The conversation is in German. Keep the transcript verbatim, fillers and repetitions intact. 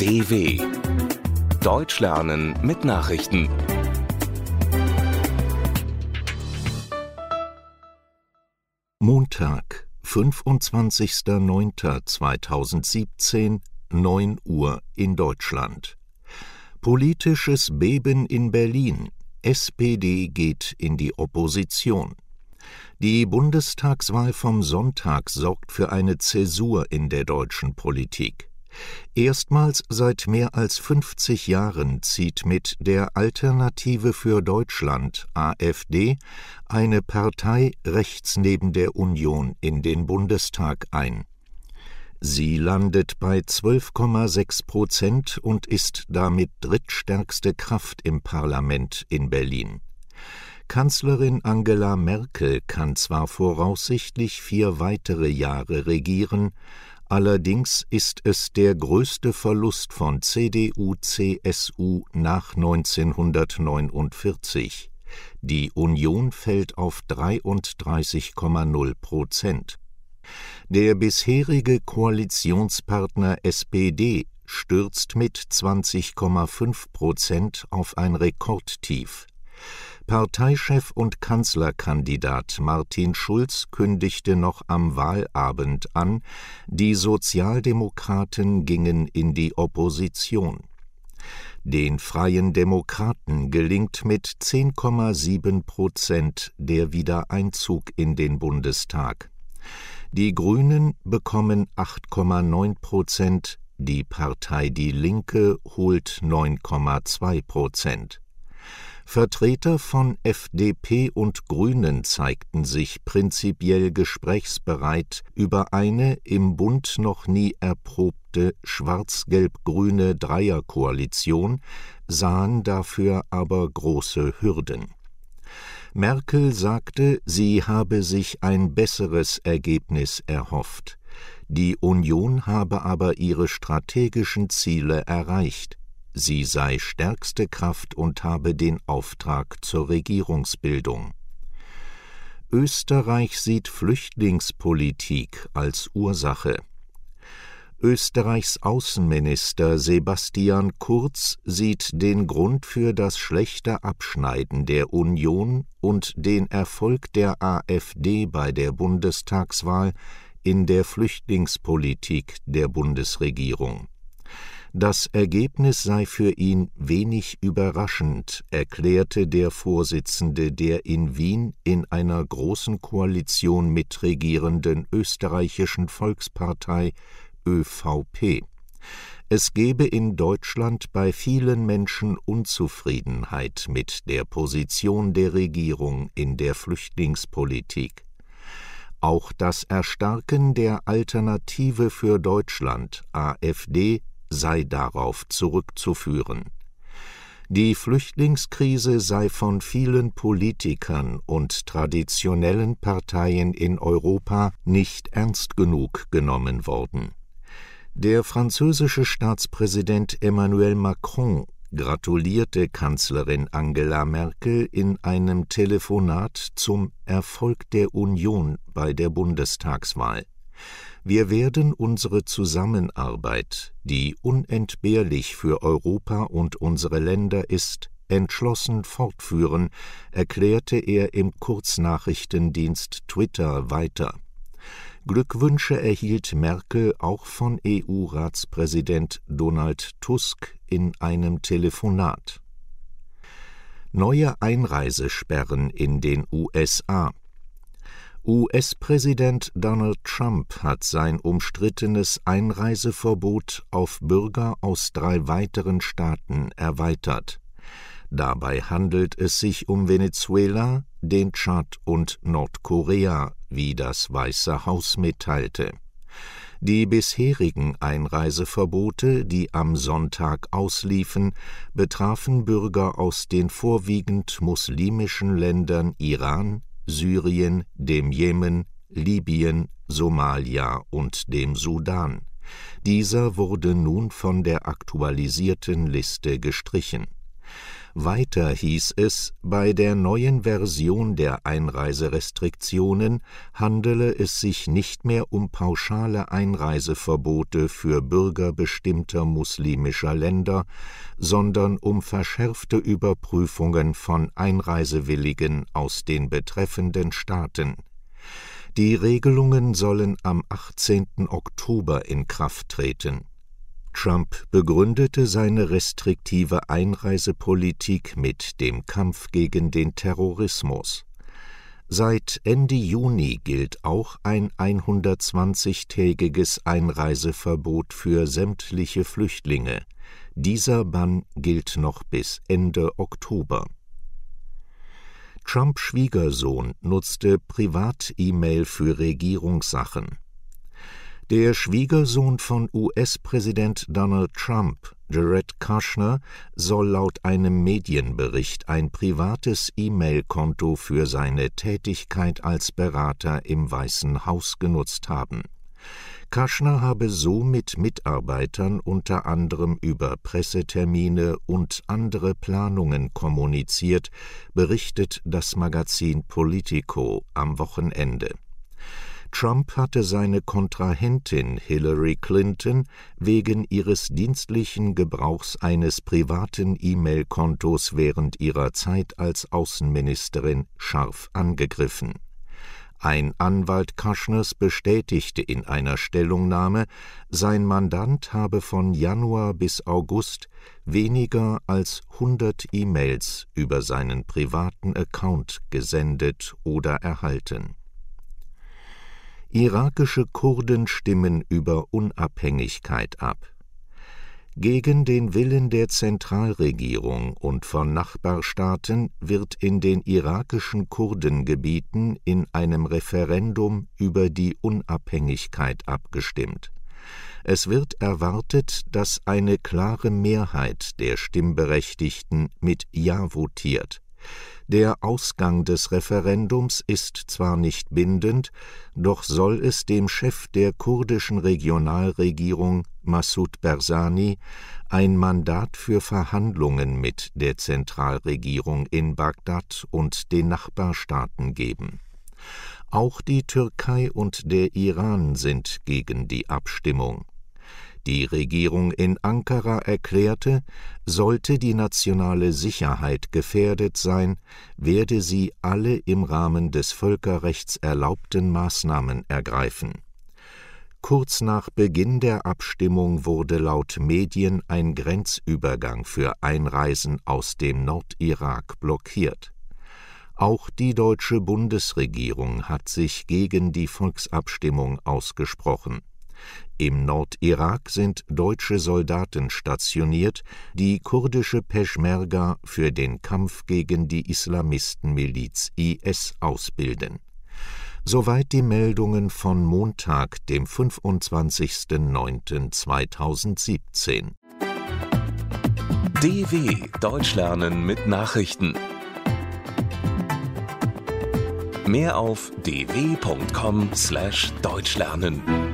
D W Deutsch lernen mit Nachrichten. Montag, fünfundzwanzigster neunter zweitausendsiebzehn, neun Uhr in Deutschland. Politisches Beben in Berlin. S P D geht in die Opposition. Die Bundestagswahl vom Sonntag sorgt für eine Zäsur in der deutschen Politik. Erstmals seit mehr als fünfzig Jahren zieht mit der Alternative für Deutschland A f D eine Partei rechts neben der Union in den Bundestag ein. Sie landet bei zwölf Komma sechs Prozent und ist damit drittstärkste Kraft im Parlament in Berlin. Kanzlerin Angela Merkel kann zwar voraussichtlich vier weitere Jahre regieren, allerdings ist es der größte Verlust von C D U C S U nach neunzehnhundertneunundvierzig. Die Union fällt auf dreiunddreißig Komma null Prozent. Der bisherige Koalitionspartner S P D stürzt mit zwanzig Komma fünf Prozent auf ein Rekordtief. Parteichef und Kanzlerkandidat Martin Schulz kündigte noch am Wahlabend an, die Sozialdemokraten gingen in die Opposition. Den Freien Demokraten gelingt mit zehn Komma sieben Prozent der Wiedereinzug in den Bundestag. Die Grünen bekommen acht Komma neun Prozent, die Partei Die Linke holt neun Komma zwei Prozent. Vertreter von F D P und Grünen zeigten sich prinzipiell gesprächsbereit über eine im Bund noch nie erprobte schwarz-gelb-grüne Dreierkoalition, sahen dafür aber große Hürden. Merkel sagte, sie habe sich ein besseres Ergebnis erhofft. Die Union habe aber ihre strategischen Ziele erreicht. Sie sei stärkste Kraft und habe den Auftrag zur Regierungsbildung. Österreich sieht Flüchtlingspolitik als Ursache. Österreichs Außenminister Sebastian Kurz sieht den Grund für das schlechte Abschneiden der Union und den Erfolg der A f D bei der Bundestagswahl in der Flüchtlingspolitik der Bundesregierung. Das Ergebnis sei für ihn wenig überraschend, erklärte der Vorsitzende der in Wien in einer großen Koalition mitregierenden österreichischen Volkspartei Ö V P. Es gebe in Deutschland bei vielen Menschen Unzufriedenheit mit der Position der Regierung in der Flüchtlingspolitik. Auch das Erstarken der Alternative für Deutschland A f D sei darauf zurückzuführen. Die Flüchtlingskrise sei von vielen Politikern und traditionellen Parteien in Europa nicht ernst genug genommen worden. Der französische Staatspräsident Emmanuel Macron gratulierte Kanzlerin Angela Merkel in einem Telefonat zum Erfolg der Union bei der Bundestagswahl. Wir werden unsere Zusammenarbeit, die unentbehrlich für Europa und unsere Länder ist, entschlossen fortführen, erklärte er im Kurznachrichtendienst Twitter weiter. Glückwünsche erhielt Merkel auch von E U-Ratspräsident Donald Tusk in einem Telefonat. Neue Einreisesperren in den U S A. U S-Präsident Donald Trump hat sein umstrittenes Einreiseverbot auf Bürger aus drei weiteren Staaten erweitert. Dabei handelt es sich um Venezuela, den Tschad und Nordkorea, wie das Weiße Haus mitteilte. Die bisherigen Einreiseverbote, die am Sonntag ausliefen, betrafen Bürger aus den vorwiegend muslimischen Ländern Iran, Syrien, dem Jemen, Libyen, Somalia und dem Sudan. Dieser wurde nun von der aktualisierten Liste gestrichen. Weiter hieß es, bei der neuen Version der Einreiserestriktionen handele es sich nicht mehr um pauschale Einreiseverbote für Bürger bestimmter muslimischer Länder, sondern um verschärfte Überprüfungen von Einreisewilligen aus den betreffenden Staaten. Die Regelungen sollen am achtzehnten Oktober in Kraft treten. Trump begründete seine restriktive Einreisepolitik mit dem Kampf gegen den Terrorismus. Seit Ende Juni gilt auch ein hundertzwanzigtägiges Einreiseverbot für sämtliche Flüchtlinge. Dieser Bann gilt noch bis Ende Oktober. Trumps Schwiegersohn nutzte Privat-E-Mail für Regierungssachen. Der Schwiegersohn von U S-Präsident Donald Trump, Jared Kushner, soll laut einem Medienbericht ein privates E-Mail-Konto für seine Tätigkeit als Berater im Weißen Haus genutzt haben. Kushner habe so mit Mitarbeitern unter anderem über Pressetermine und andere Planungen kommuniziert, berichtet das Magazin Politico am Wochenende. Trump hatte seine Kontrahentin Hillary Clinton wegen ihres dienstlichen Gebrauchs eines privaten E-Mail-Kontos während ihrer Zeit als Außenministerin scharf angegriffen. Ein Anwalt Kushners bestätigte in einer Stellungnahme, sein Mandant habe von Januar bis August weniger als hundert E-Mails über seinen privaten Account gesendet oder erhalten. Irakische Kurden stimmen über Unabhängigkeit ab. Gegen den Willen der Zentralregierung und von Nachbarstaaten wird in den irakischen Kurdengebieten in einem Referendum über die Unabhängigkeit abgestimmt. Es wird erwartet, dass eine klare Mehrheit der Stimmberechtigten mit Ja votiert. Der Ausgang des Referendums ist zwar nicht bindend, doch soll es dem Chef der kurdischen Regionalregierung, Massoud Barzani, ein Mandat für Verhandlungen mit der Zentralregierung in Bagdad und den Nachbarstaaten geben. Auch die Türkei und der Iran sind gegen die Abstimmung. Die Regierung in Ankara erklärte, sollte die nationale Sicherheit gefährdet sein, werde sie alle im Rahmen des Völkerrechts erlaubten Maßnahmen ergreifen. Kurz nach Beginn der Abstimmung wurde laut Medien ein Grenzübergang für Einreisen aus dem Nordirak blockiert. Auch die deutsche Bundesregierung hat sich gegen die Volksabstimmung ausgesprochen. Im Nordirak sind deutsche Soldaten stationiert, die kurdische Peschmerga für den Kampf gegen die Islamistenmiliz I S ausbilden. Soweit die Meldungen von Montag, dem fünfundzwanzigsten neunten zweitausendsiebzehn. D W Deutsch lernen mit Nachrichten. Mehr auf d w punkt com slash deutsch lernen.